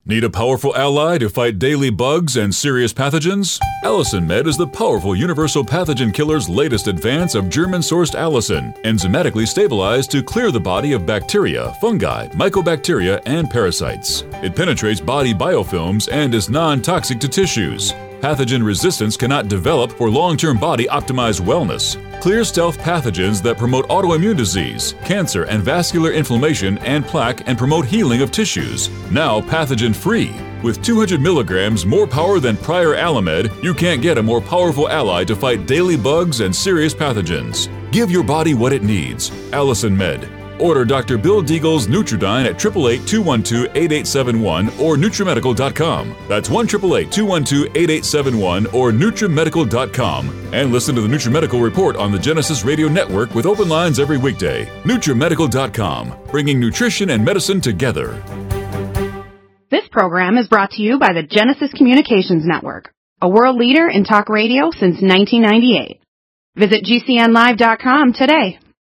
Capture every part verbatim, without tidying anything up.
Need a powerful ally to fight daily bugs and serious pathogens? Allicin Med is the powerful universal pathogen killer's latest advance of German-sourced allicin, enzymatically stabilized to clear the body of bacteria, fungi, mycobacteria, and parasites. It penetrates body biofilms and is non-toxic to tissues. Pathogen resistance cannot develop for long-term body-optimized wellness. Clear stealth pathogens that promote autoimmune disease, cancer and vascular inflammation and plaque and promote healing of tissues. Now pathogen-free. With two hundred milligrams more power than prior Alamed, you can't get a more powerful ally to fight daily bugs and serious pathogens. Give your body what it needs. Allicin Med. Order Doctor Bill Deagle's Nutridyne at eight eight eight, two one two, eight eight seven one or Nutrimedical dot com. That's one eight eight eight, two one two, eight eight seven one or Nutrimedical dot com. And listen to the Nutrimedical Report on the Genesis Radio Network with open lines every weekday. Nutrimedical dot com, bringing nutrition and medicine together. This program is brought to you by the Genesis Communications Network, a world leader in talk radio since nineteen ninety-eight. Visit G C N live dot com today.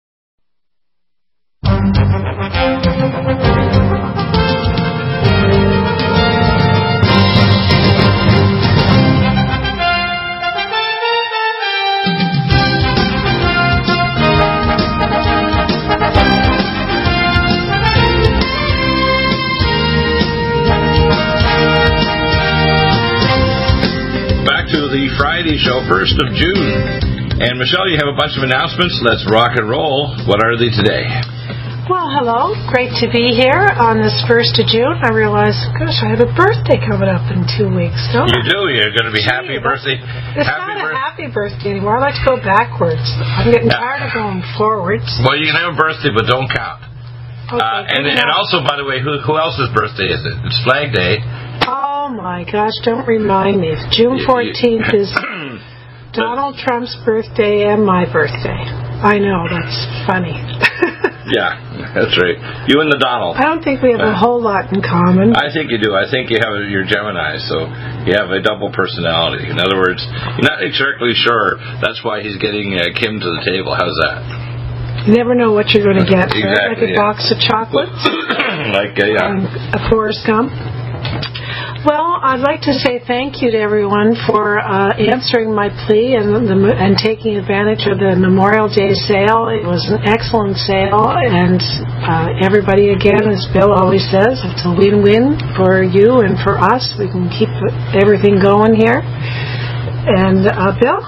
Back to the Friday show, first of June. And Michelle, you have a bunch of announcements. Let's rock and roll. What are they today? Well, hello. Great to be here on this first of June. I realize, gosh, I have a birthday coming up in two weeks. Don't You I? do. You're going to be Gee, happy birthday. It's happy not a birth- happy birthday anymore. I like to go backwards. I'm getting tired of going forwards. Well, you can have a birthday, but don't count. Okay, Uh, and, good and enough. also, by the way, who, who else's birthday is it? It's Flag Day. Oh, my gosh, don't remind me. June fourteenth is Donald Trump's birthday and my birthday. I know, that's funny. Yeah, that's right. You and the Donald. I don't think we have a whole lot in common. I think you do. I think you have a, you're Gemini, so you have a double personality. In other words, you're not exactly sure. That's why he's getting uh, Kim to the table. How's that? You never know what you're going to get. Exactly, right? Like a yeah. box of chocolates. like, uh, yeah. Um, a Forrest Gump. Well, I'd like to say thank you to everyone for uh, answering my plea and the, and taking advantage of the Memorial Day sale. It was an excellent sale, and uh, everybody, again, as Bill always says, it's a win-win for you and for us. We can keep everything going here. And, uh, Bill?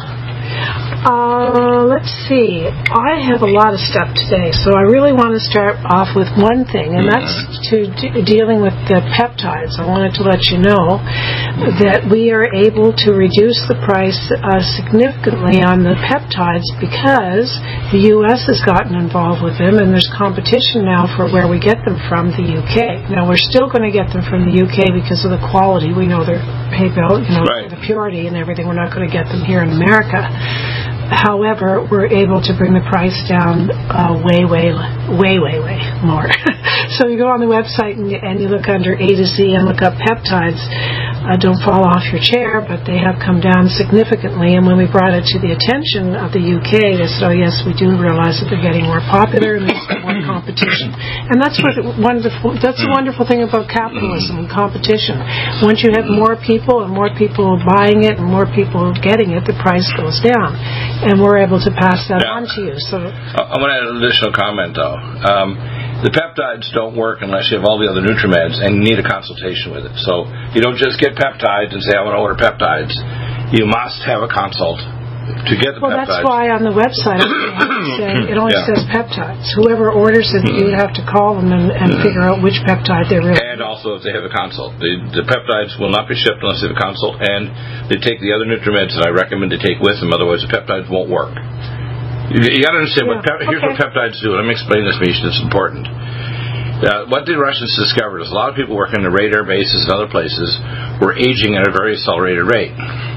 Uh, let's see. I have a lot of stuff today, so I really want to start off with one thing, and that's to de- dealing with the peptides. I wanted to let you know that we are able to reduce the price uh, significantly on the peptides because the U S has gotten involved with them, and there's competition now for where we get them from the U K. Now, we're still going to get them from the U K because of the quality. We know they're, hey, Bill, you know, Right. the purity and everything. We're not going to get them here in America. However, we're able to bring the price down uh, way, way, way, way, way more. So you go on the website and, and you look under A to Z and look up peptides. Uh, don't fall off your chair, but they have come down significantly. And when we brought it to the attention of the U K, they said, oh, yes, we do realize that they're getting more popular and there's more competition. And that's what wonderful. That's the wonderful thing about capitalism and competition. Once you have more people and more people buying it and more people getting it, the price goes down. And we're able to pass that Yeah. on to you. So I want to add an additional comment, though. Um, the peptides don't work unless you have all the other NutriMeds and you need a consultation with it. So you don't just get peptides and say, I want to order peptides. You must have a consult to get the well, peptides. that's why on the website it, say, it only Yeah. says peptides. Whoever orders it, you would have to call them and, and figure out which peptide they're really. And also if they have a consult. The, the peptides will not be shipped unless they have a consult, and they take the other NutriMeds that I recommend to take with them, otherwise the peptides won't work. You, you got to understand, Yeah, what pep, here's okay. what peptides do. Let me explain this, Misha. It's important. Uh, what the Russians discovered is a lot of people working on the radar bases and other places were aging at a very accelerated rate,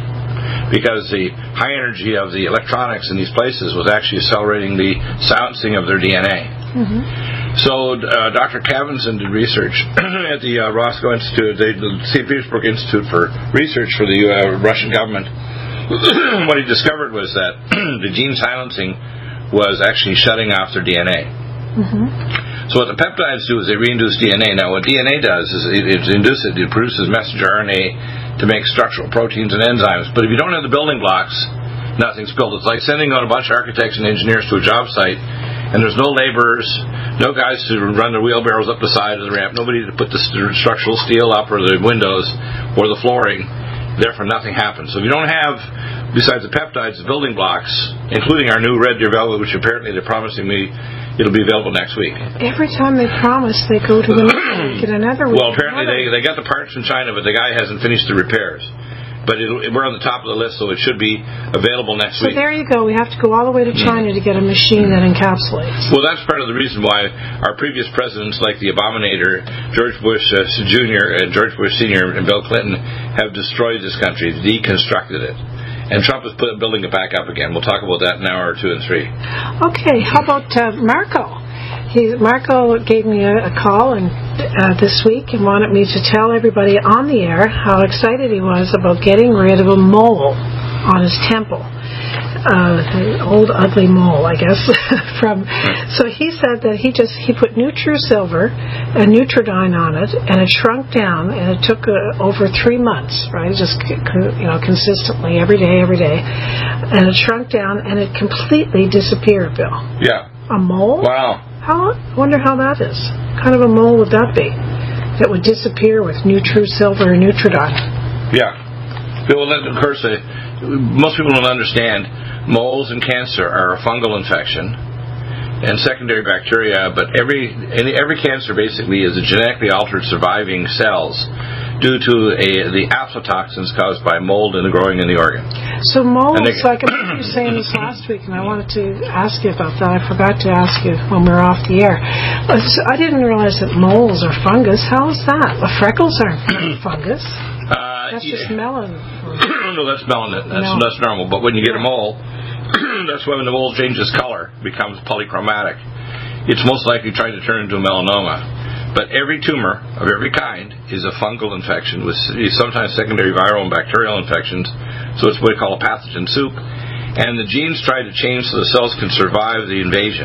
because the high energy of the electronics in these places was actually accelerating the silencing of their D N A. Mm-hmm. So uh, Doctor Kavinson did research at the uh, Roscoe Institute, the Saint Petersburg Institute for Research for the uh, Russian government. What he discovered was that the gene silencing was actually shutting off their D N A. Mm-hmm. So what the peptides do is they reinduce D N A. Now what D N A does is it, it induces it, it produces messenger R N A to make structural proteins and enzymes. But if you don't have the building blocks, nothing's built. It's like sending out a bunch of architects and engineers to a job site, and there's no laborers, no guys to run the wheelbarrows up the side of the ramp, nobody to put the structural steel up or the windows or the flooring. Therefore, nothing happens. So if you don't have, besides the peptides, the building blocks, including our new Red Deer Velvet, which apparently they're promising me it'll be available next week. Every time they promise, they go to another week and another week. Well, apparently they, they got the parts from China, but the guy hasn't finished the repairs. But it'll, we're on the top of the list, so it should be available next so week. So there you go. We have to go all the way to China to get a machine that encapsulates. Well, that's part of the reason why our previous presidents, like the Abominator, George Bush uh, Junior and George Bush Senior and Bill Clinton, have destroyed this country, deconstructed it. And Trump is put, building it back up again. We'll talk about that in an hour or two and three. Okay, how about uh, Marco? He, Marco gave me a, a call and uh, this week and wanted me to tell everybody on the air how excited he was about getting rid of a mole on his temple. Uh, the old ugly mole, I guess. From so he said that he just he put NutriSilver and Nutridyne on it, and it shrunk down, and it took uh, over three months, right? Just you know, consistently every day, every day, and it shrunk down, and it completely disappeared. Bill. Yeah. A mole? Wow. How? I wonder how that is. What kind of a mole would that be? That would disappear with NutriSilver and Nutridyne. Yeah. Well, of course, uh, most people don't understand. Moles and cancer are a fungal infection and secondary bacteria, but every every cancer basically is a genetically altered surviving cells due to a, the aflatoxins caused by mold in the growing in the organ. So mold, they, like I remember you saying this last week, and I wanted to ask you about that. I forgot to ask you when we were off the air. I didn't realize that moles are fungus. How is that? Well, freckles aren't fungus. Uh, that's just yeah. melanin. No, that's melanin. That's, no. that's normal. But when you get a mole, that's when the mole changes color, becomes polychromatic. It's most likely trying to turn into a melanoma. But every tumor of every kind is a fungal infection with sometimes secondary viral and bacterial infections. So it's what we call a pathogen soup. And the genes try to change so the cells can survive the invasion.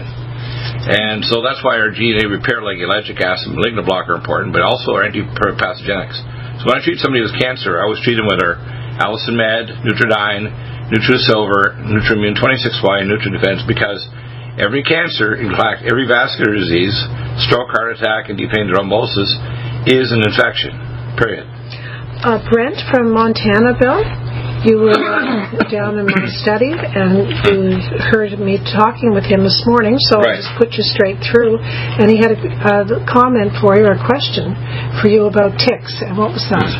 And so that's why our D N A repair, like ellagic acid and malignant block, are important, but also our antipathogenics. So when I treat somebody with cancer, I always treat them with our Allison Med, Nutridyne, NutriSilver, Nutrimmune twenty-six Y, and NutriDefense, because every cancer, in fact, every vascular disease, stroke, heart attack, and deep vein thrombosis is an infection, period. Uh, Brent from Montana, Bill, you were uh, down in my study, and you heard me talking with him this morning, so right. I just put you straight through, and he had a uh, comment for you, or a question for you about ticks, and what was that?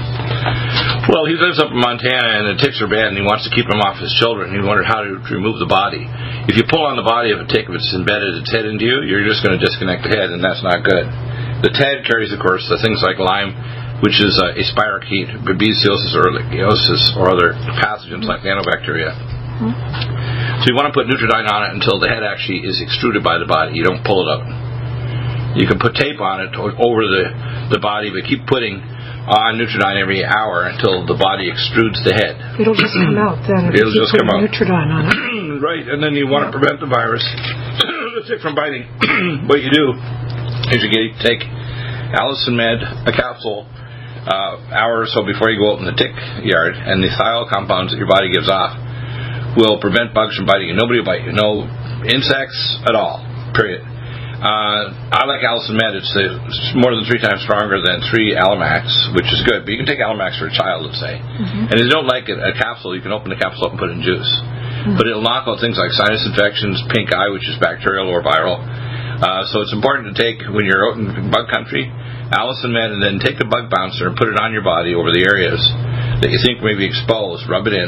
Well, he lives up in Montana, and the ticks are bad, and he wants to keep them off his children. He wondered how to remove the body. If you pull on the body of a tick, if it's embedded its head into you, you're just going to disconnect the head, and that's not good. The head carries, of course, the things like Lyme, which is uh, a spirochete, babesiosis or ehrlichiosis, or other pathogens like nanobacteria. Mm-hmm. So you want to put Nutridyne on it until the head actually is extruded by the body. You don't pull it up. You can put tape on it over the, the body, but keep putting on Nutridyne every hour until the body extrudes the head. It'll just come out then. It'll just come out. Nutridyne on it. Right, and then you want to prevent the virus, the tick from biting. What you do is you get, take Allison Med, a capsule, uh, hour or so before you go out in the tick yard, and the thiol compounds that your body gives off will prevent bugs from biting you. Nobody will bite you. No insects at all, period. Uh, I like Allison Med. It's, uh, it's more than three times stronger than three Alamax, which is good. But you can take Alamax for a child, let's say. Mm-hmm. And if you don't like it, a capsule, you can open the capsule up and put it in juice. Mm-hmm. But it'll knock out things like sinus infections, pink eye, which is bacterial or viral. Uh, so it's important to take, when you're out in bug country, Allison Med, and then take the bug bouncer and put it on your body over the areas that you think may be exposed. Rub it in.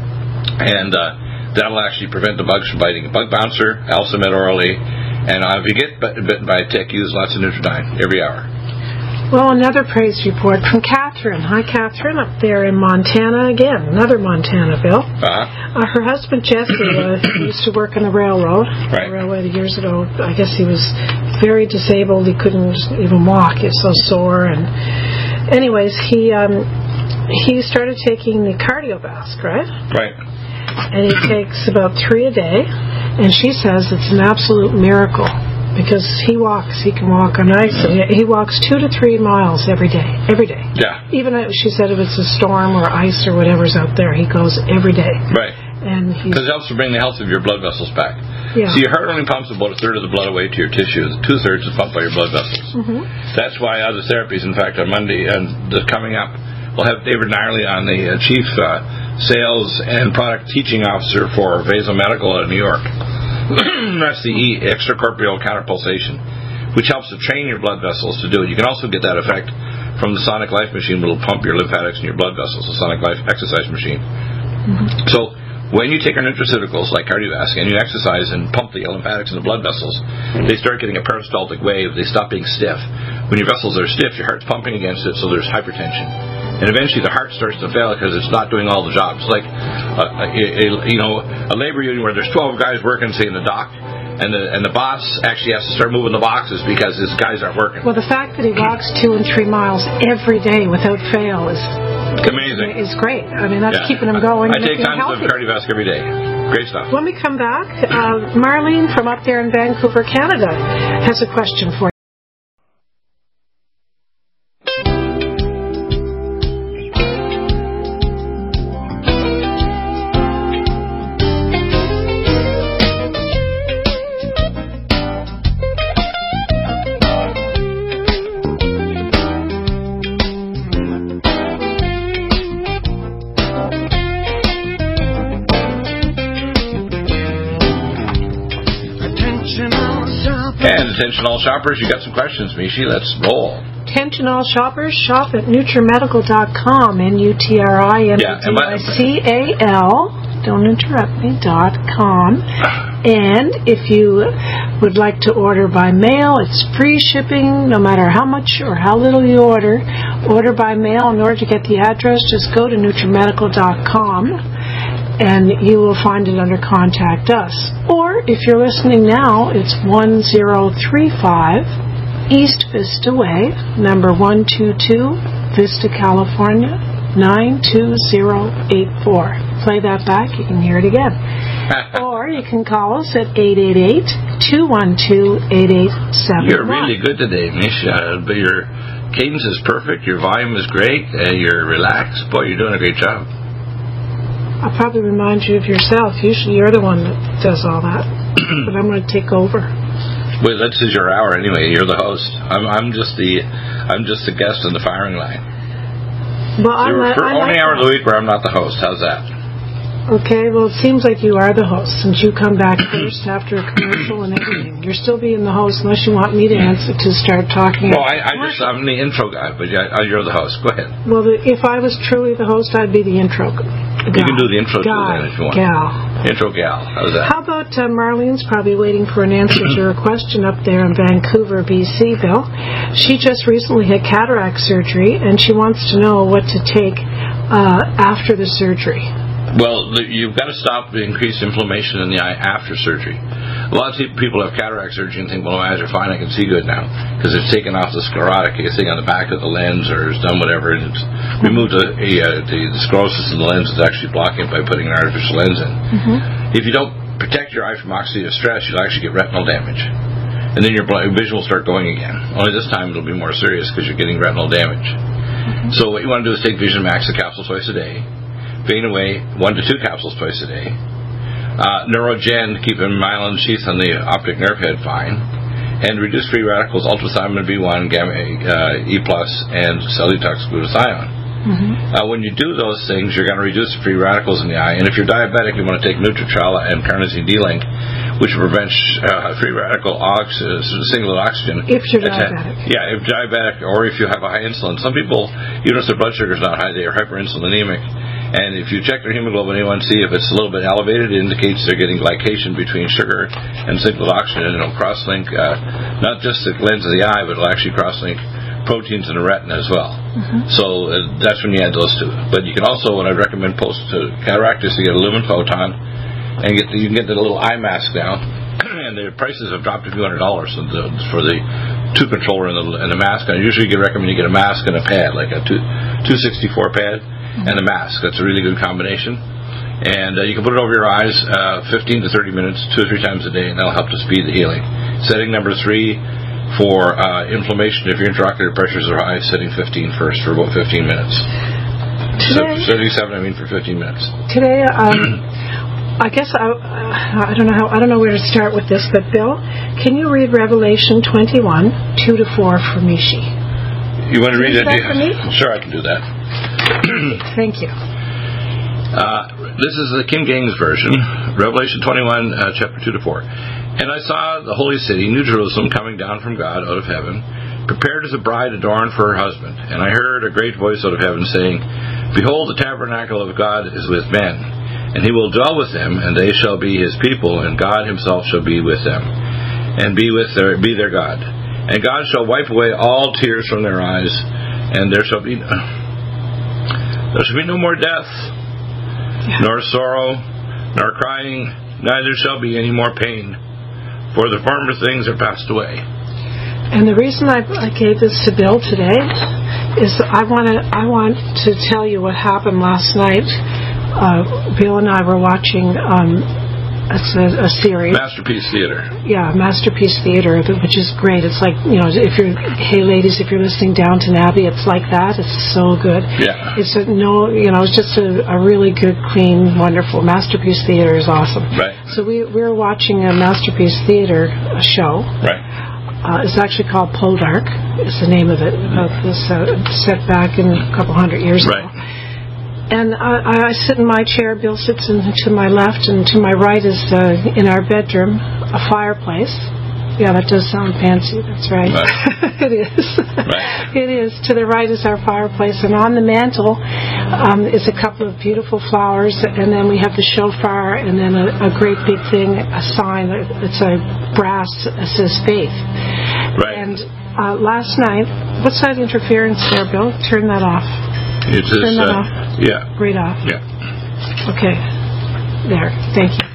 And uh, that'll actually prevent the bugs from biting. Bug bouncer, Allison Med orally. And uh, if you get bitten by a tick, use lots of Nutridyne every hour. Well, another praise report from Catherine. Hi, Catherine, up there in Montana again. Another Montana, Bill. Uh-huh. Uh, her husband, Jesse, uh, used to work on the railroad. Right. The railway years ago. I guess he was very disabled. He couldn't even walk. He was so sore. And anyways, he um, he started taking the Cardiovasc, right? Right. And he takes about three a day. And she says it's an absolute miracle because he walks. He can walk on ice. He walks two to three miles every day. Every day. Yeah. Even if she said if it's a storm or ice or whatever's out there, he goes every day. Right. And because it helps to bring the health of your blood vessels back. Yeah. So your heart only pumps about a third of the blood away to your tissue. Two-thirds is pumped by your blood vessels. Mm-hmm. That's why other therapies, in fact, on Monday and the coming up, we'll have David Nirely on, the uh, Chief uh, Sales and Product Teaching Officer for Vaso Medical out of New York. That's the E, extracorporeal counterpulsation, which helps to train your blood vessels to do it. You can also get that effect from the Sonic Life machine, which will pump your lymphatics and your blood vessels, the Sonic Life exercise machine. Mm-hmm. So when you take our nutraceuticals like Cardiovasc and you exercise and pump the lymphatics and the blood vessels, they start getting a peristaltic wave. They stop being stiff. When your vessels are stiff, your heart's pumping against it, so there's hypertension. And eventually the heart starts to fail because it's not doing all the jobs. Like, a, a, a, you know, a labor union where there's twelve guys working, say, in the dock, and the and the boss actually has to start moving the boxes because his guys aren't working. Well, the fact that he walks two and three miles every day without fail is amazing. Is great. I mean, that's yeah. keeping him going. I, I take tons of Cardiovasc every day. Great stuff. When we come back, uh, Marlene from up there in Vancouver, Canada, has a question for you. Attention all shoppers, you got some questions, Mishi. Let's roll. Attention all shoppers, shop at NutriMedical dot com, N U T R I M E D I C A L, don't interrupt me, dot com. And if you would like to order by mail, it's free shipping, no matter how much or how little you order. Order by mail. In order to get the address, just go to NutriMedical dot com. And you will find it under Contact Us. Or, if you're listening now, it's one zero three five East Vista Way, number one two two, Vista, California, nine two zero eight four. Play that back, you can hear it again. Or you can call us at eight eight eight, two one two, eight eight seven one. You're really good today, Mish. Uh, but your cadence is perfect, your volume is great, uh, you're relaxed. Boy, you're doing a great job. I'll probably remind you of yourself. Usually you're the one that does all that. But I'm going to take over. Well, this is your hour anyway. You're the host. I'm, I'm just the I'm just the guest in the firing line. Well, I'm for I only like hour that. of the week where I'm not the host. How's that? Okay, well, it seems like you are the host since you come back first after a commercial and everything. You're still being the host unless you want me to answer to start talking. Well, I, I just, I'm the intro guy, but yeah, you're the host. Go ahead. Well, the, if I was truly the host, I'd be the intro guy. You can do the intro guy, too then if you want. Gal. Intro gal. How's that? How about uh, Marlene's probably waiting for an answer to her question up there in Vancouver, B C, Bill. She just recently had cataract surgery, and she wants to know what to take uh, after the surgery. Well, you've got to stop the increased inflammation in the eye after surgery. A lot of people have cataract surgery and think, well, my eyes are fine, I can see good now, because it's taken off the sclerotic thing on the back of the lens, or it's done whatever, and it's removed the, the, the sclerosis in the lens. It's actually blocking it by putting an artificial lens in. Mm-hmm. If you don't protect your eye from oxidative stress, you'll actually get retinal damage. And then your vision will start going again. Only this time it'll be more serious because you're getting retinal damage. Mm-hmm. So what you want to do is take Vision Max, a capsule twice a day. Fade away one to two capsules twice a day. Uh, Neurogen, keep a myelin sheath on the optic nerve head fine. And reduce free radicals, ultrathymine B one, gamma uh, E plus, and cellulox glutathione. Mm-hmm. Uh, when you do those things, you're going to reduce the free radicals in the eye. And if you're diabetic, you want to take Nutritrala and Carnosine D-Link, which prevents uh, free radical ox- uh, singlet oxygen. If you're diabetic. Yeah, if diabetic, or if you have a high insulin. Some people, even if their blood sugar is not high, they are hyperinsulinemic. And if you check their hemoglobin A one C, if it's a little bit elevated, it indicates they're getting glycation between sugar and singlet oxygen, and it'll cross-link uh, not just the lens of the eye, but it'll actually cross-link proteins in the retina as well. Mm-hmm. So uh, that's when you add those two. But you can also, what I'd recommend post to cataractists, to get a lumen photon, and get the, you can get the little eye mask now. And the prices have dropped a few hundred dollars for the tube controller and the, and the mask. I usually get recommend you get a mask and a pad, like a two sixty-four pad. Mm-hmm. And a mask. That's a really good combination. And uh, you can put it over your eyes uh, fifteen to thirty minutes, two or three times a day, and that'll help to speed the healing. Setting number three for uh, inflammation. If your intraocular pressures are high, setting fifteen first for about fifteen minutes. Today, setting seven, I mean, for fifteen minutes. Today, um, I guess I, uh, I don't know how I don't know where to start with this, but Bill, can you read Revelation twenty-one, two to four for Mishi? You want to read it? That for me? Sure, I can do that. Thank you. Uh, this is the King James Version, Revelation twenty-one, uh, chapter two to four. And I saw the holy city, New Jerusalem, coming down from God out of heaven, prepared as a bride adorned for her husband. And I heard a great voice out of heaven saying, Behold, the tabernacle of God is with men, and he will dwell with them, and they shall be his people, and God himself shall be with them, and be with their be their God. And God shall wipe away all tears from their eyes, and there shall be there shall be no more death, nor sorrow, nor crying, neither shall be any more pain, for the former things are passed away. And the reason I, I gave this to Bill today is I want to I want to tell you what happened last night. Uh, Bill and I were watching um, it's a, a series. Masterpiece Theater. Yeah, Masterpiece Theater, which is great. It's like, you know, if you're, hey ladies, if you're listening Downton Abbey, it's like that. It's so good. Yeah. It's a, no, you know, it's just a, a really good, clean, wonderful. Masterpiece Theater is awesome. Right. So we we were watching a Masterpiece Theater show. Right. Uh, it's actually called Poldark. Is the name of it. About this uh, set back in a couple hundred years right. ago. And I, I sit in my chair, Bill sits in, to my left, and to my right is, uh, in our bedroom, a fireplace. Yeah, that does sound fancy, that's right. right. It is. Right. It is. To the right is our fireplace, and on the mantle um, is a couple of beautiful flowers, and then we have the shofar, and then a, a great big thing, a sign, it's a brass, it says faith. Right. And uh, last night, what's that interference there, Bill? Turn that off. It is, Turn that uh, off. Yeah. Right off. Yeah. Okay. There. Thank you.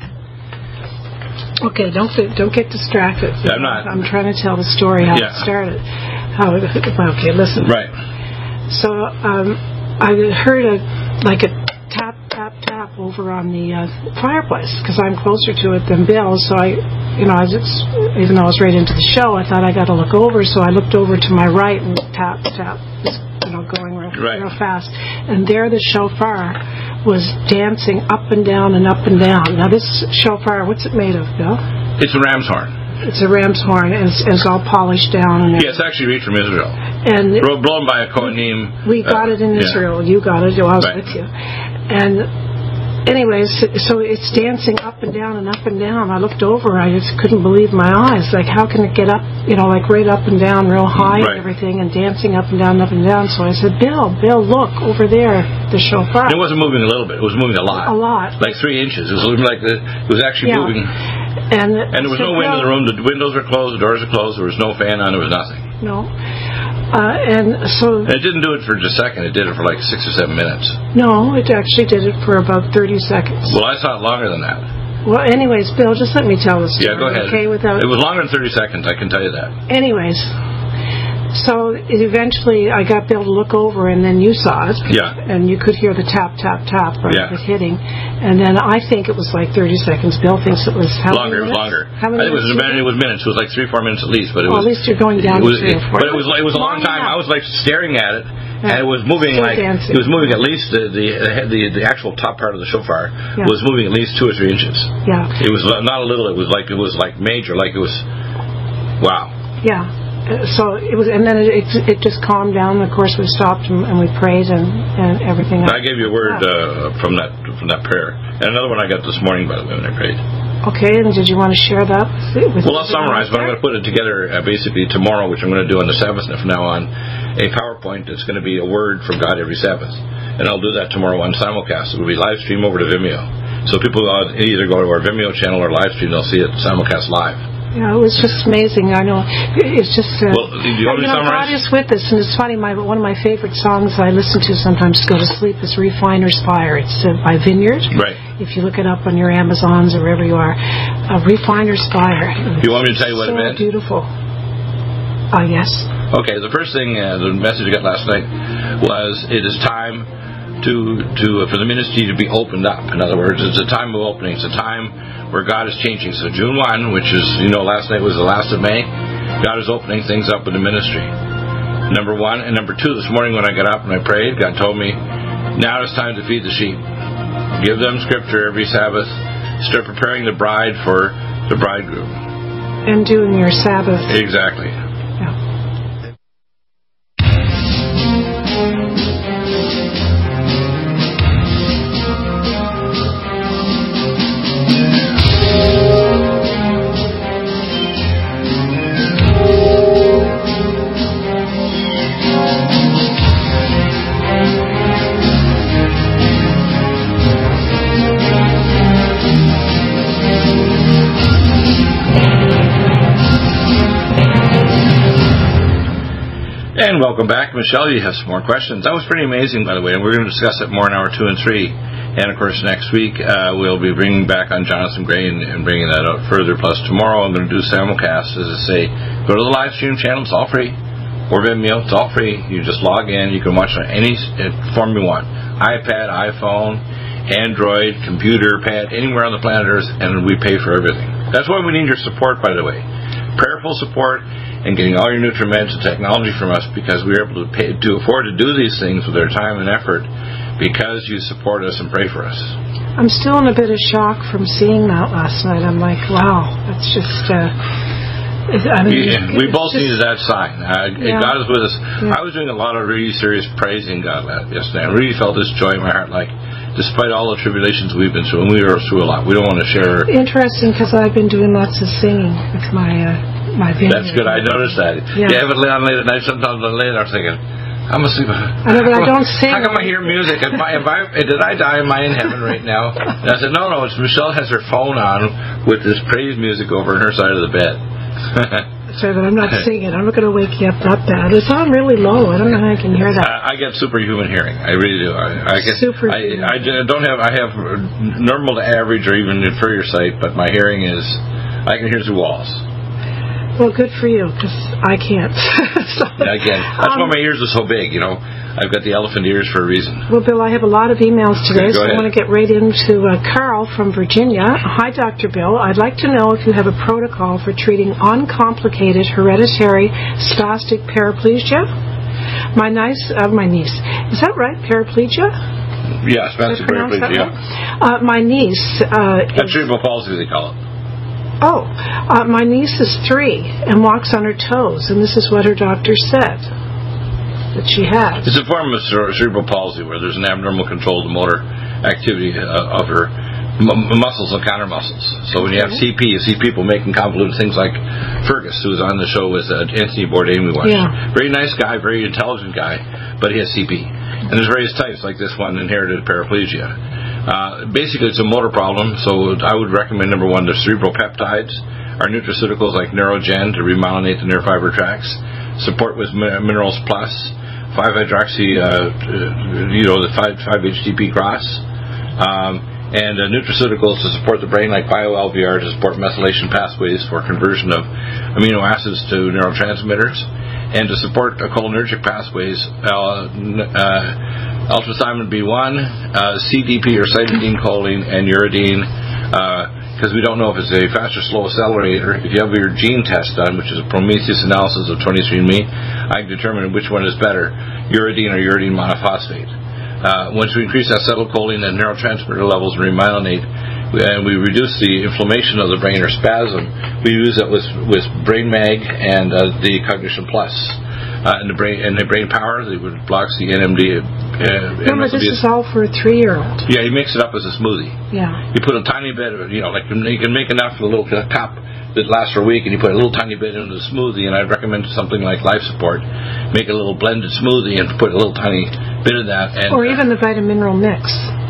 Okay. Don't don't get distracted. Yeah, I'm not. I'm trying to tell the story how yeah. it started. How it, okay. Listen. Right. So um, I heard a like a tap tap tap over on the uh, fireplace because I'm closer to it than Bill. So I, you know, I just even though I was right into the show, I thought I got to look over. So I looked over to my right and tap tap. You know, going real, right. real fast. And there the shofar was dancing up and down and up and down. Now this shofar, what's it made of, Bill? It's a ram's horn. It's a ram's horn, and it's, it's all polished down. And yeah, it's actually made from Israel. And it, blown by a Kohanim. We got uh, it in Israel. Yeah. You got it. I was right. with you. And anyways, so it's dancing up and down and up and down. I looked over. I just couldn't believe my eyes. Like, how can it get up, you know, like right up and down real high right. and everything and dancing up and down and up and down. So I said, Bill, Bill, look, over there, the shofar. It wasn't moving a little bit. It was moving a lot. A lot. Like three inches. It was like the, it was actually yeah. moving. And, and there was no wind in the room. The windows were closed. The doors were closed. There was no fan on. There was nothing. No. Uh, and so... And it didn't do it for just a second. It did it for like six or seven minutes. No, it actually did it for about thirty seconds. Well, I saw it longer than that. Well, anyways, Bill, just let me tell the story. Yeah, go ahead. Okay, without... It was longer than thirty seconds, I can tell you that. Anyways... So it eventually I got Bill to look over, and then you saw it. Yeah. And you could hear the tap, tap, tap right yeah. it hitting. And then I think it was like thirty seconds. Bill thinks it was how longer. many It was longer. How many I think it was, minutes? it was minutes. It was like three, four minutes at least. But it well, was, at least you're going down it was, to three or four. But it was it was a long, long time. enough. I was like staring at it, yeah. and it was moving Still like dancing. it was moving at least the the the, the actual top part of the shofar yeah. was moving at least two or three inches. Yeah. It was not a little. It was like it was like major. Like it was. Wow. Yeah. So it was, and then it, it, it just calmed down. Of course, we stopped and, and we prayed and, and everything. I gave you a word uh, from that from that prayer, and another one I got this morning, by the way, when I prayed. Okay, and did you want to share that? With well, I'll summarize, but I'm going to put it together uh, basically tomorrow, which I'm going to do on the Sabbath from now on, a PowerPoint that's going to be a word from God every Sabbath, and I'll do that tomorrow on simulcast. It will be live stream over to Vimeo, so people uh, either go to our Vimeo channel or live stream. They'll see it simulcast live. Yeah, it was just amazing. I know. It's just... Uh, well, do you want me to know, summarize? God is with us, and it's funny, my, one of my favorite songs I listen to sometimes to go to sleep is Refiner's Fire. It's uh, by Vineyard. Right. If you look it up on your Amazons or wherever you are. Uh, Refiner's Fire. You want me to tell you what so it meant? So beautiful. Uh, yes. Okay, the first thing, uh, the message I got last night was, it is time to to uh, for the ministry to be opened up. In other words, it's a time of opening. It's a time where God is changing. So June first, which is, you know, last night was the last of May, God is opening things up in the ministry. Number one. And number two, this morning when I got up and I prayed, God told me, now it's time to feed the sheep. Give them scripture every Sabbath. Start preparing the bride for the bridegroom. And doing your Sabbath. Exactly. Yeah. And welcome back. Michelle, you have some more questions. That was pretty amazing, by the way, and we're going to discuss it more in hour two and three. And, of course, next week uh, we'll be bringing back on Jonathan Gray and, and bringing that out further. Plus, tomorrow I'm going to do simulcast, as I say. Go to the live stream channel. It's all free. Or Vimeo. It's all free. You just log in. You can watch it on any form you want. iPad, iPhone, Android, computer, pad, anywhere on the planet Earth, and we pay for everything. That's why we need your support, by the way. Prayerful support and getting all your nutriments and technology from us, because we're able to pay, to afford to do these things with our time and effort because you support us and pray for us. I'm still in a bit of shock from seeing that last night. I'm like, wow, that's just... Uh, I mean, yeah, we both just needed that sign. Uh, yeah. God is with us. Yeah. I was doing a lot of really serious praising God yesterday. I really felt this joy in my heart, like, despite all the tribulations we've been through, and we were through a lot. We don't want to share... Interesting, because I've been doing lots of singing with my... Uh, My That's good. I noticed that. Yeah. yeah, but late on late at night, sometimes I'm late, I'm thinking, I'm asleep. I know, but I don't sing. How come I hear music? Am I, am I, did I die? Am I in heaven right now? And I said, no, no, it's Michelle has her phone on with this praise music over on her side of the bed. That's right, but I'm not singing. I'm not going to wake you up that bad. It's on really low. I don't know how I can hear that. I, I get superhuman hearing. I really do. I, I get, superhuman. I, I don't have, I have normal to average or even inferior sight, but my hearing is, I can hear through walls. Well, good for you, because I can't. so, yeah, again, that's um, why my ears are so big, you know. I've got the elephant ears for a reason. Well, Bill, I have a lot of emails today, Go so ahead. I want to get right into uh, Carl from Virginia. Hi, Doctor Bill. I'd like to know if you have a protocol for treating uncomplicated hereditary spastic paraplegia. My niece, uh, my niece, is that right? Paraplegia? Yeah, spastic paraplegia. Yeah. Uh, my niece. Uh, That's cerebral palsy, they call it. Oh, uh, my niece is three and walks on her toes, and this is what her doctor said that she has. It's a form of cerebral palsy where there's an abnormal control of the motor activity uh, of her m- muscles and counter muscles. So when you have C P, you see people making convoluted things like Fergus, who was on the show with uh, Anthony Bourdain we watched. Yeah. Very nice guy, very intelligent guy, but he has C P. And there's various types, like this one, inherited paraplegia. Uh, basically, it's a motor problem, so I would recommend, number one, the cerebral peptides, our nutraceuticals like Neurogen to remyelinate the nerve fiber tracts, support with Minerals Plus, five hydroxy, uh, you know, the five H T P cross, um, and uh, nutraceuticals to support the brain like BioLVR to support methylation pathways for conversion of amino acids to neurotransmitters, and to support uh, cholinergic pathways, uh, uh, ultrathymine B one, uh, C D P or cytidine-choline, and uridine, because uh, we don't know if it's a fast or slow accelerator. If you have your gene test done, which is a Prometheus analysis of twenty-three and me, I can determine which one is better, uridine or uridine monophosphate. Uh, once we increase acetylcholine and neurotransmitter levels and remyelinate, and we reduce the inflammation of the brain or spasm, we use that with with Brain Mag and uh, the Cognition Plus. Uh, and the brain and the brain power, it blocks the N M D. Uh, Remember, this is all for a three-year-old. Yeah, you mix it up as a smoothie. Yeah. You put a tiny bit of it, you know, like you can make enough for a little cup that lasts for a week, and you put a little tiny bit into the smoothie. And I'd recommend something like Life Support. Make a little blended smoothie and put a little tiny bit of that. And, or even the vitamin mineral mix.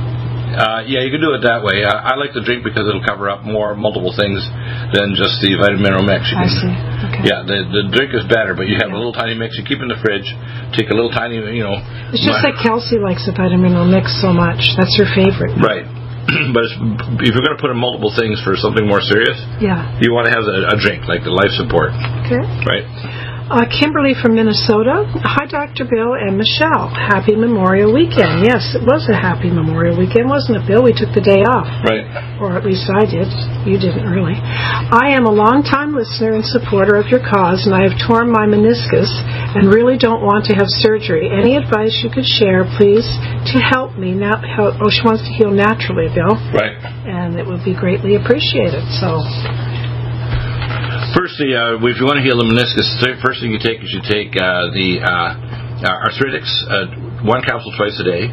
Uh, yeah, you can do it that way. I, I like the drink because it'll cover up more multiple things than just the vitamin mineral mix. You I can, see. Okay. Yeah, the the drink is better, but you have yeah. a little tiny mix. You keep in the fridge. Take a little tiny, you know. It's just my, like Kelsey likes the vitamin mineral mix so much. That's her favorite. Right. But it's, if you're going to put in multiple things for something more serious, yeah, you want to have a, a drink like the Life Support. Okay. Right. Uh, Kimberly from Minnesota. Hi, Doctor Bill and Michelle. Happy Memorial Weekend. Yes, it was a happy Memorial Weekend, wasn't it, Bill? We took the day off. Right. Or at least I did. You didn't really. I am a long-time listener and supporter of your cause, and I have torn my meniscus and really don't want to have surgery. Any advice you could share, please, to help me? Not help. Oh, she wants to heal naturally, Bill. Right. And it would be greatly appreciated. So... Firstly, uh, if you want to heal the meniscus, the first thing you take is you take uh, the uh, arthritics, uh, one capsule twice a day,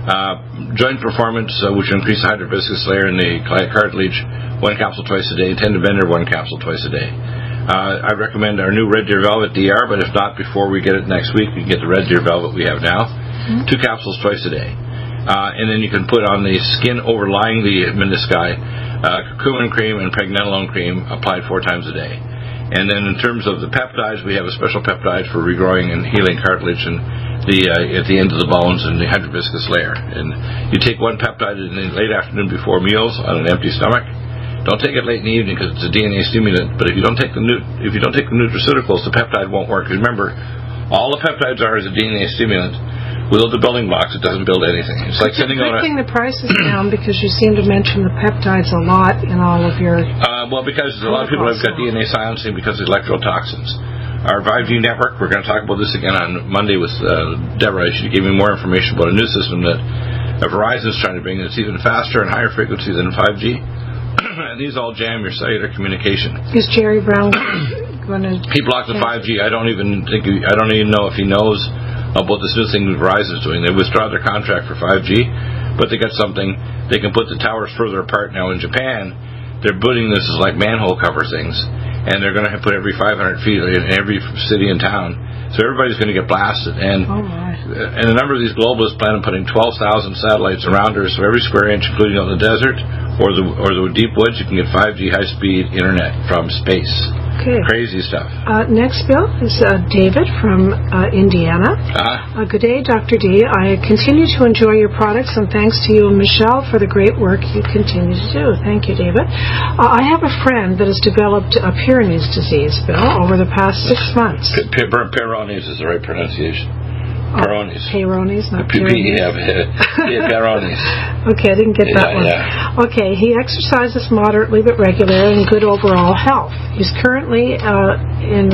uh, joint performance, uh, which will increase the hydroviscous layer in the cartilage, one capsule twice a day, tendon bender, one capsule twice a day. Uh, I recommend our new Red Deer Velvet D R, but if not, before we get it next week, we can get the Red Deer Velvet we have now, mm-hmm. two capsules twice a day. Uh, and then you can put on the skin overlying the menisci, uh, curcumin cream and pregnenolone cream applied four times a day. And then in terms of the peptides, we have a special peptide for regrowing and healing cartilage and the uh, at the end of the bones and the hydroviscous layer. And you take one peptide in the late afternoon before meals on an empty stomach. Don't take it late in the evening because it's a D N A stimulant. But if you don't take the nu- if you don't take the nutraceuticals, the peptide won't work. Remember, all the peptides are is a D N A stimulant. Without the building blocks, it doesn't build anything. It's like sending on a... Good thing the price is down because you seem to mention the peptides a lot in all of your... Uh, well, because a lot of people have got D N A silencing because of electrotoxins. Our five G network, we're going to talk about this again on Monday with uh, Deborah. She gave me more information about a new system that uh, Verizon is trying to bring that's even faster and higher frequency than five G. And these all jam your cellular communication. Is Jerry Brown going to... He blocked the five G. I don't even think... He, I don't even know if he knows... about this new thing Verizon is doing. They withdraw their contract for five G, but they got something. They can put the towers further apart now. In Japan, they're putting this as like manhole cover things, and they're going to put every five hundred feet in every city and town. So everybody's going to get blasted. And oh my. and a number of these globalists plan on putting twelve thousand satellites around Earth, so every square inch, including on the desert or the or the deep woods, you can get five G high-speed internet from space. Okay. Crazy stuff. Uh, next, Bill, is uh, David from uh, Indiana. Uh-huh. Uh, good day, Doctor D. I continue to enjoy your products, and thanks to you and Michelle for the great work you continue to do. Thank you, David. Uh, I have a friend that has developed uh, Peyronie's disease, Bill, over the past six months. P- P- Peyronie's is the right pronunciation. Peyronie's. Oh, Peyronie's, not P- Peyronie's. Yeah, yeah, Peyronie's. Okay, I didn't get that yeah, one. Yeah. Okay, he exercises moderately but regularly and good overall health. He's currently uh, in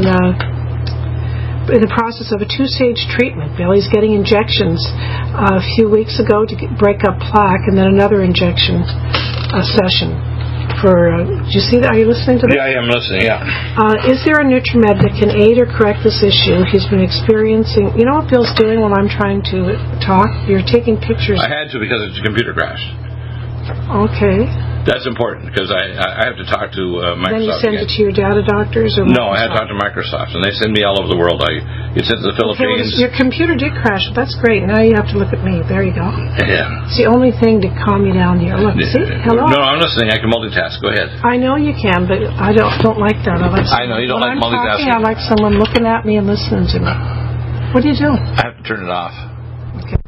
uh, in the process of a two-stage treatment. Bill, he's getting injections uh, a few weeks ago to get, break up plaque, and then another injection uh, session. For uh, do you see that? Are you listening to this? Yeah, I am listening. Yeah. Uh, is there a NutriMed that can aid or correct this issue? He's been experiencing. You know what Bill's doing while I'm trying to talk? You're taking pictures. I had to because it's a computer crash. Okay. That's important because I I have to talk to uh, Microsoft. Then you send again. it to your data doctors or no, Microsoft? I had to talk to Microsoft, and they send me all over the world. I get sent to the Philippines. Okay, well, your computer did crash. That's great. Now you have to look at me. There you go. Yeah. It's the only thing to calm you down here. Look, see? Hello? No, I'm listening. I can multitask. Go ahead. I know you can, but I don't don't like that. I like. I know you don't when like I'm multitasking. Talking, I like someone looking at me and listening to me. What are you doing? I have to turn it off. Okay.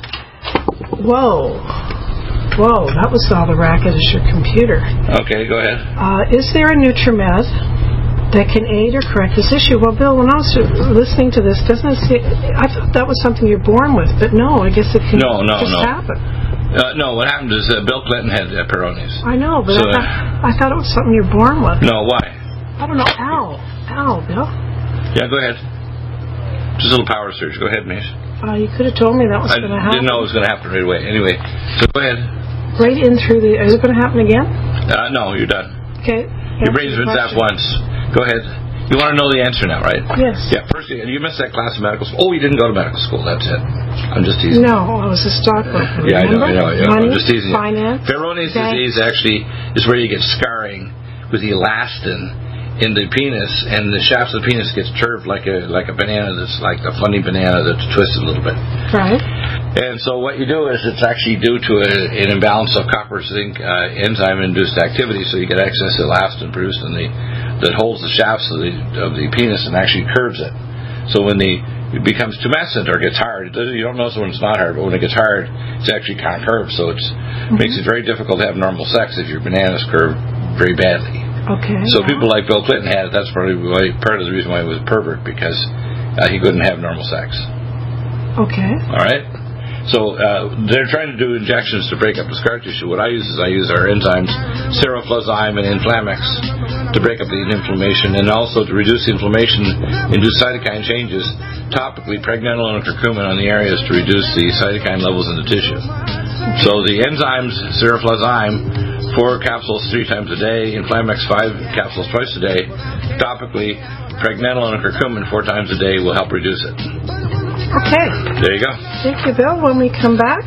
Whoa. Whoa, that was all the racket is your computer. Okay, go ahead. Uh, is there a NutriMed that can aid or correct this issue? Well, Bill, when I was listening to this, doesn't it say, I thought that was something you're born with, but no, I guess it can no, no, just no. happen. Uh, no, what happened is uh, Bill Clinton had uh, Peyronie's. I know, but so, I, thought, I thought it was something you're born with. No, why? I don't know. Ow. Ow, Bill. Yeah, go ahead. Just a little power surge. Go ahead, mate. Uh, you could have told me that was I going to happen. didn't know it was going to happen right away. Anyway, so go ahead. Right in through the... Is it going to happen again? Uh, no, you're done. Okay. Your brain's been zapped once. Go ahead. You want to know the answer now, right? Yes. Yeah, first, you missed that class of medical school. Oh, you didn't go to medical school. That's it. I'm just teasing. No, I was a stockbroker. Yeah, I know, I know. I know. Money, I'm just teasing finance, you. Peyronie's bank. disease actually is where you get scarring with the elastin in the penis, and the shafts of the penis gets curved like a like a banana that's like a funny banana that's twisted a little bit. Right. And so what you do is it's actually due to a, an imbalance of copper zinc uh, enzyme-induced activity, so you get excess elastin produced in the that holds the shafts of the of the penis and actually curves it. So when the it becomes tumescent or gets hard, you don't notice when it's not hard, but when it gets hard, it's actually kind of curved. So it mm-hmm. makes it very difficult to have normal sex if your banana's curved very badly. Okay. So yeah. people like Bill Clinton had it. That's probably why, part of the reason why he was a pervert, because uh, he couldn't have normal sex. Okay. All right? So uh, they're trying to do injections to break up the scar tissue. What I use is I use our enzymes, seroflozyme and Inflamex, to break up the inflammation, and also to reduce the inflammation, induce cytokine changes, topically pregnenolone and curcumin on the areas to reduce the cytokine levels in the tissue. So the enzymes, seroflozyme, four capsules three times a day, Inflamex five capsules twice a day, topically pregnenolone and curcumin four times a day will help reduce it. Okay. There you go. Thank you, Bill. When we come back...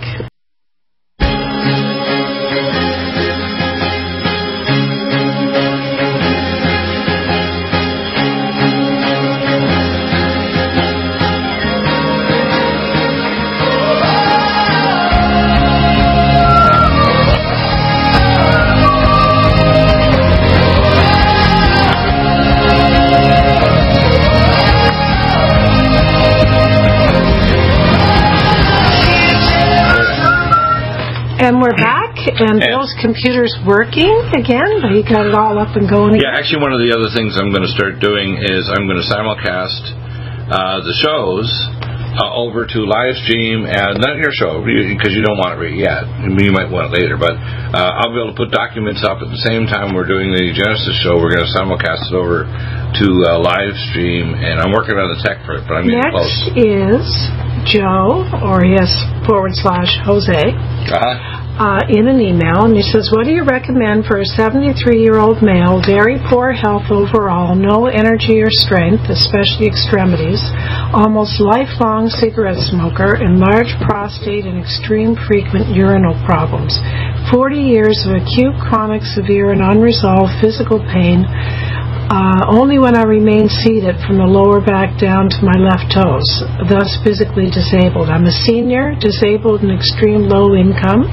And we're back, and Bill's computer's working again, but he got it all up and going again. Yeah, actually one of the other things I'm going to start doing is I'm going to simulcast uh, the shows uh, over to Livestream, and not your show, because you don't want it right yet. You might want it later, but uh, I'll be able to put documents up at the same time we're doing the Genesis show. We're going to simulcast it over to uh, Livestream, and I'm working on the tech for it, but I'm getting close. Next is Joe, or yes, forward slash Jose. Uh-huh. Uh, in an email, and he says, what do you recommend for a seventy-three-year-old male, very poor health overall, no energy or strength, especially extremities, almost lifelong cigarette smoker, enlarged prostate, and extreme frequent urinal problems, forty years of acute, chronic, severe, and unresolved physical pain, uh, only when I remain seated from the lower back down to my left toes, thus physically disabled. I'm a senior, disabled, and extreme low income.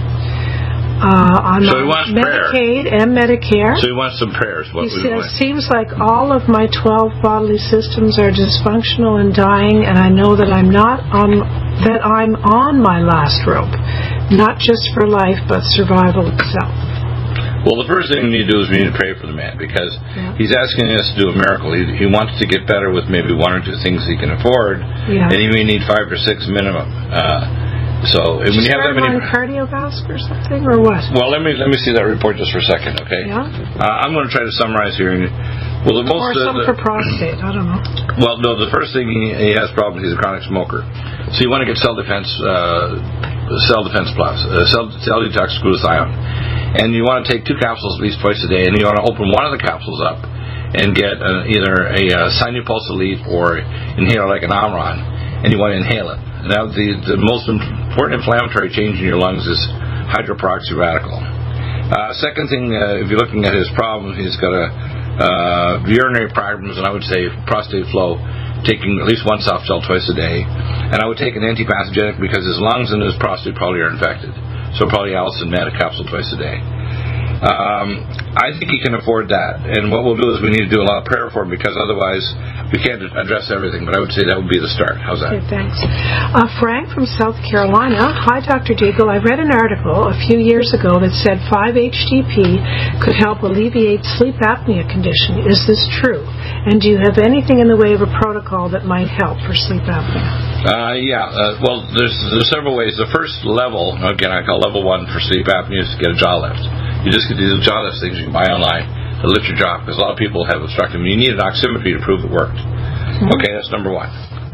Uh, on so he wants Medicaid prayer. and Medicare. So he wants some prayers. What he says, seems like all of my twelve bodily systems are dysfunctional and dying, and I know that I'm not on that I'm on my last rope, not just for life, but survival itself. Well, the first thing we need to do is we need to pray for the man, because yeah. he's asking us to do a miracle. He, he wants to get better with maybe one or two things he can afford, yeah. and he may need five or six minimum. Uh, So, and when you have that many cardiovasc or something, or what? Well, let me let me see that report just for a second, okay? Yeah. Uh, I'm going to try to summarize here. Well, the most or some uh, the, for prostate. I don't know. Well, no. The first thing he, he has problems. He's a chronic smoker, so you want to get cell defense, uh, cell defense plus, uh, cell cell detox glutathione, and you want to take two capsules at least twice a day, and you want to open one of the capsules up and get uh, either a uh, Sinupulse Elite or inhaler like an Omron, and you want to inhale it. Now, the, the most important inflammatory change in your lungs is hydroperoxy radical. Uh, second thing, uh, if you're looking at his problem, he's got a uh, urinary problems, and I would say prostate flow, taking at least one soft gel twice a day. And I would take an antipathogenic because his lungs and his prostate probably are infected. So probably Allison Med, a capsule twice a day. Um, I think he can afford that. And what we'll do is we need to do a lot of prayer for him, because otherwise we can't address everything. But I would say that would be the start. How's that? Okay, thanks. Uh, Frank from South Carolina. Hi, Doctor Deagle. I read an article a few years ago that said five H T P could help alleviate sleep apnea condition. Is this true? And do you have anything in the way of a protocol that might help for sleep apnea? Uh, yeah. Uh, well, there's, there's several ways. The first level, again, I call level one for sleep apnea, is to get a jaw lift. You just get these jaw lift things you can buy online to lift your jaw, because a lot of people have obstructive. You need an oximetry to prove it worked. Mm-hmm. Okay, that's number one.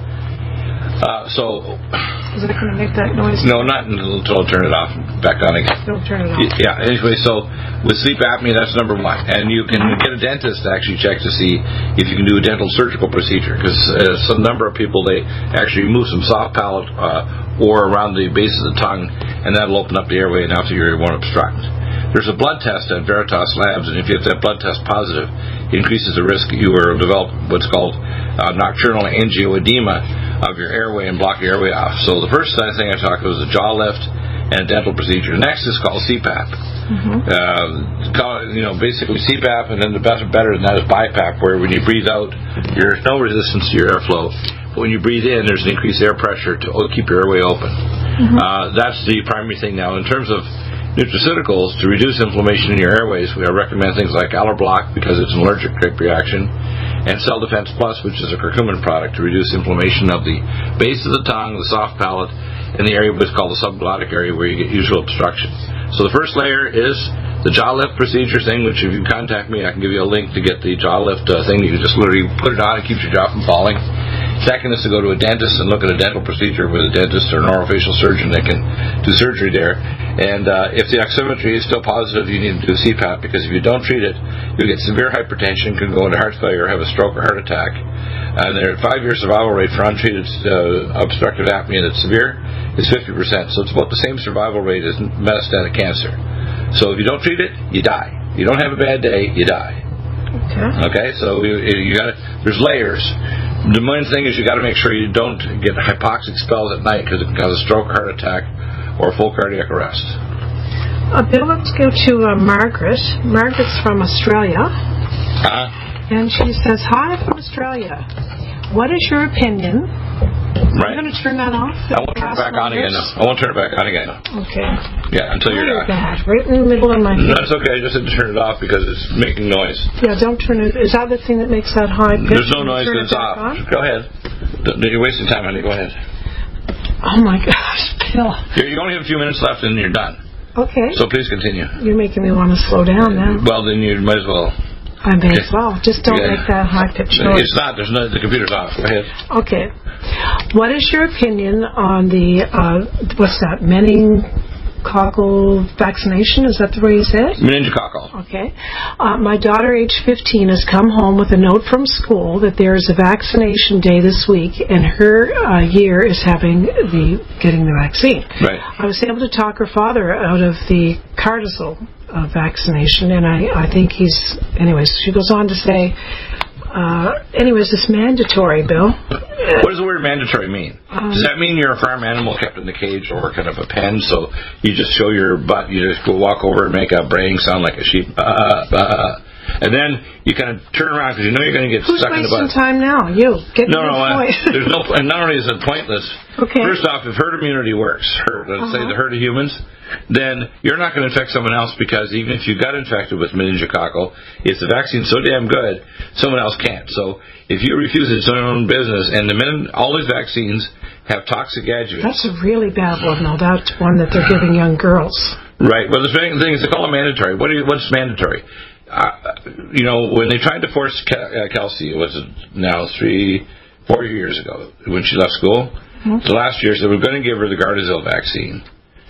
Uh, so, is it going to make that noise? No, not until I turn it off. Back on again. Don't turn it off. Yeah. Anyway, so with sleep apnea, that's number one, and you can mm-hmm. get a dentist to actually check to see if you can do a dental surgical procedure, because uh, some number of people, they actually remove some soft palate uh, or around the base of the tongue, and that'll open up the airway, and after your ear won't obstruct. There's a blood test at Veritas Labs, and if you have that blood test positive, it increases the risk you will develop what's called uh, nocturnal angioedema of your airway and block your airway off. So the first thing I talked about was a jaw lift and a dental procedure. Next is called C PAP. Mm-hmm. Uh, call, you know, basically C PAP, and then the better, better than that is BiPAP, where when you breathe out, there's no resistance to your airflow. But when you breathe in, there's an increased air pressure to keep your airway open. Mm-hmm. Uh, that's the primary thing now. In terms of nutraceuticals to reduce inflammation in your airways. We recommend things like Allerblock because it's an allergic reaction, and Cell Defense Plus, which is a curcumin product to reduce inflammation of the base of the tongue, the soft palate, and the area what's called the subglottic area where you get usual obstruction. So the first layer is the jaw lift procedure thing, which if you contact me, I can give you a link to get the jaw lift uh, thing. You can just literally put it on and keeps your jaw from falling. Second is to go to a dentist and look at a dental procedure with a dentist or an orofacial surgeon that can do surgery there. And uh, if the oximetry is still positive, you need to do C PAP, because if you don't treat it, you'll get severe hypertension, can go into heart failure, have a stroke or heart attack. And their five-year survival rate for untreated uh, obstructive apnea that's severe is fifty percent. So it's about the same survival rate as metastatic cancer. So if you don't treat it, you die. You don't have a bad day, you die. Okay. Okay, so you, you got there's layers. The main thing is you got to make sure you don't get hypoxic spells at night, because it can cause a stroke, heart attack, or full cardiac arrest. Uh, Bill, let's go to uh, Margaret. Margaret's from Australia. Uh-huh. And she says, "Hi from Australia. What is your opinion?" Right. I'm going to turn that off. I won't turn it back on again. No. I won't turn it back on again. Okay. Yeah, until you're done. Bad. Right in the middle of my head. No, it's okay. I just had to turn it off because it's making noise. Yeah, don't turn it. Is that the thing that makes that high pitch? There's no noise when it's off. On? Go ahead. You're wasting time, honey. Go ahead. Oh my gosh, Bill. You only have a few minutes left and you're done. Okay. So please continue. You're making me want to slow down now. Well, then you might as well. I may as well. Just don't yeah. make that high-pitched noise. It's not. There's no. The computer's off. Go ahead. Okay. What is your opinion on the, uh, what's that, meningococcal vaccination? Is that the way you say it? Meningococcal. Okay. Uh, my daughter, age fifteen, has come home with a note from school that there is a vaccination day this week, and her uh, year is having the getting the vaccine. Right. I was able to talk her father out of the Gardasil Uh, vaccination, and I, I think he's, anyways, she goes on to say, uh, anyways, it's mandatory, Bill. What does the word mandatory mean? Um, does that mean you're a farm animal kept in the cage or kind of a pen, so you just show your butt, you just go walk over and make a braying sound like a sheep, uh, uh, and then you kind of turn around because you know you're going to get Who's stuck in the butt. Who's wasting time now? You. Get no, no, uh, there's no, and not only is it pointless, okay. First off, if herd immunity works, herd, let's uh-huh. say the herd of humans, then you're not going to infect someone else, because even if you got infected with meningococcal, if the vaccine's so damn good, someone else can't. So if you refuse it, it's your own business. And the minute all these vaccines have toxic adjuvants. That's a really bad one, though. That's one that they're giving young girls. Right. Well, the thing is, they call it mandatory. What are you, what's mandatory? Uh, you know, when they tried to force Kelsey, it was now three, four years ago, when she left school, mm-hmm. the last year, so they were going to give her the Gardasil vaccine.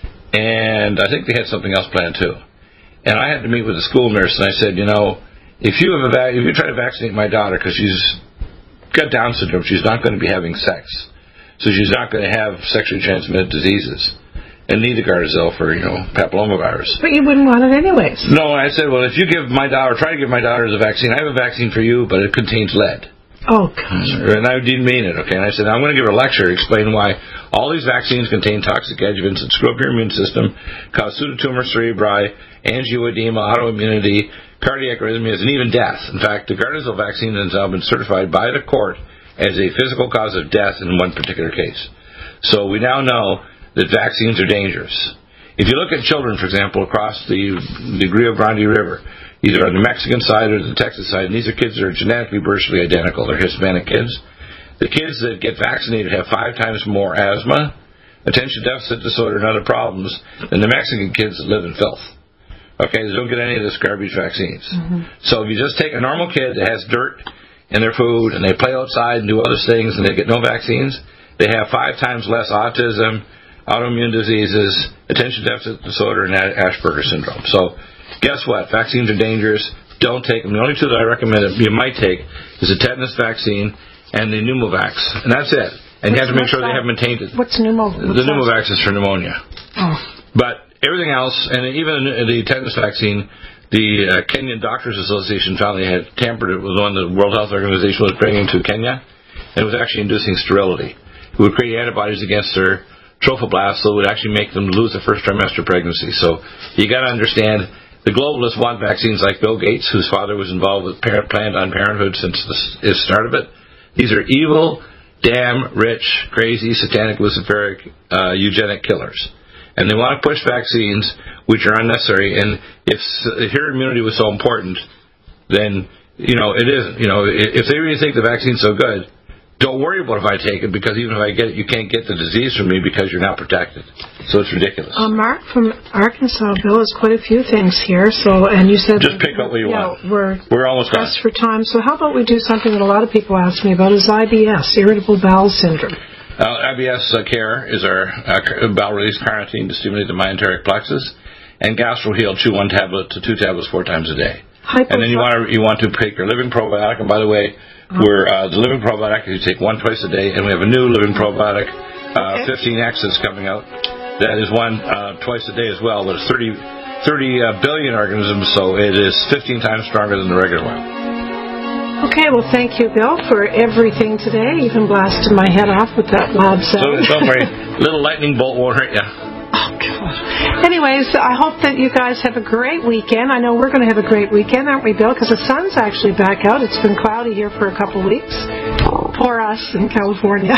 And I think they had something else planned too. And I had to meet with the school nurse, and I said, you know, if you have a va- if you try to vaccinate my daughter, because she's got Down syndrome, she's not going to be having sex, so she's not going to have sexually transmitted diseases, and need the Gardasil for, you know, papillomavirus. But you wouldn't want it anyways. No, I said, well, if you give my daughter, try to give my daughter the vaccine. I have a vaccine for you, but it contains lead. Oh, gosh. And I didn't mean it, okay? And I said, I'm going to give her a lecture explaining why all these vaccines contain toxic adjuvants that screw up your immune system, cause pseudotumor cerebri, angioedema, autoimmunity, cardiac arrhythmias, and even death. In fact, the Gardasil vaccine has now been certified by the court as a physical cause of death in one particular case. So we now know that vaccines are dangerous. If you look at children, for example, across the, the Rio Grande River, either on the Mexican side or the Texas side, and these are kids that are genetically virtually identical. They're Hispanic kids. The kids that get vaccinated have five times more asthma, attention deficit disorder, and other problems than the Mexican kids that live in filth. Okay, they don't get any of this garbage vaccines. Mm-hmm. So if you just take a normal kid that has dirt in their food, and they play outside and do other things, and they get no vaccines, they have five times less autism, autoimmune diseases, attention deficit disorder, and Asperger's syndrome. So guess what? Vaccines are dangerous. Don't take them. The only two that I recommend that you might take is the tetanus vaccine and the Pneumovax. And that's it. And you have to make sure that? They have maintained it. What's Pneumovax? The Pneumovax is for pneumonia. Oh. But everything else, and even the tetanus vaccine, the uh, Kenyan Doctors Association found they had tampered it with one the World Health Organization was bringing to Kenya, and it was actually inducing sterility. It would create antibodies against their trophoblasts, so it would actually make them lose their first trimester pregnancy. So you got to understand, the globalists want vaccines like Bill Gates, whose father was involved with parent, Planned Parenthood since the, the start of it. These are evil, damn, rich, crazy, satanic, luciferic, uh, eugenic killers. and they want to push vaccines which are unnecessary. And if, if herd immunity was so important, then, you know, it isn't. You know, if they really think the vaccine's so good, don't worry about if I take it, because even if I get it, you can't get the disease from me because you're not protected. So it's ridiculous. Uh, Mark from Arkansas, Bill, has quite a few things here. So, and you said just pick up what you yeah, want. We're we're almost pressed for time. So how about we do something that a lot of people ask me about is I B S, irritable bowel syndrome. Uh, I B S uh, Care is our uh, bowel release carnitine to stimulate the myenteric plexus, and GastroHeal, chew one tablet to two tablets four times a day. Hypo- and then you want to you want to take your living probiotic. And by the way, We're uh, the living probiotic you take one twice a day, and we have a new living probiotic, uh, okay. fifteen X that's coming out. That is one uh, twice a day as well. But it's thirty, thirty uh, billion organisms, so it is fifteen times stronger than the regular one. Okay, well, thank you, Bill, for everything today. Even blasted my head off with that loud sound. So don't worry, little lightning bolt won't hurt you. Oh, God. Anyways, I hope that you guys have a great weekend. I know we're going to have a great weekend, aren't we, Bill? Because the sun's actually back out. It's been cloudy here for a couple weeks. Poor us in California.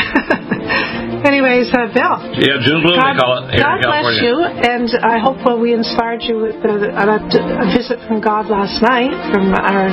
Anyways, uh, Bill. Yeah, June Bloom, God, they call it. Here God in bless you, and I hope well, we inspired you with a, a, a visit from God last night from our...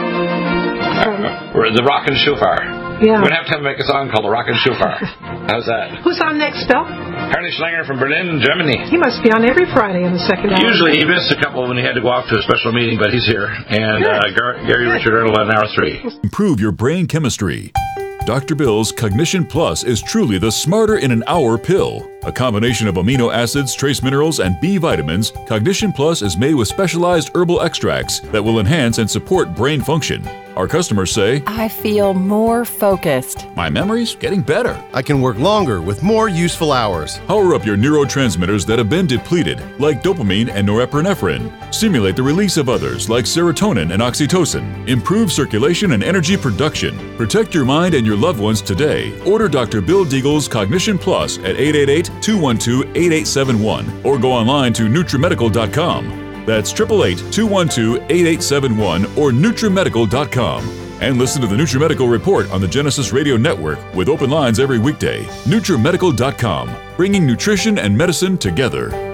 From, uh, we're the Rock and Shofar. Yeah. We're going to have to make a song called The Rock and Shofar. How's that? Who's on next, Bill? Harley Schlanger from Berlin, Germany. He must be on every Friday in the second hour. Usually he missed a couple when he had to go off to a special meeting, but he's here. And uh, Gar- Gary Good. Richard Ertl on hour three. Improve your brain chemistry. Doctor Bill's Cognition Plus is truly the smarter in an hour pill. A combination of amino acids, trace minerals, and B vitamins, Cognition Plus is made with specialized herbal extracts that will enhance and support brain function. Our customers say, I feel more focused. My memory's getting better. I can work longer with more useful hours. Power up your neurotransmitters that have been depleted, like dopamine and norepinephrine. Stimulate the release of others, like serotonin and oxytocin. Improve circulation and energy production. Protect your mind and your loved ones today. Order Doctor Bill Deagle's Cognition Plus at eight eight eight, two one two, eight eight seven one or go online to Nutrimedical dot com. That's eight eight eight, two one two, eight eight seven one or Nutrimedical dot com. And listen to the Nutrimedical Report on the Genesis Radio Network with open lines every weekday. Nutrimedical dot com, bringing nutrition and medicine together.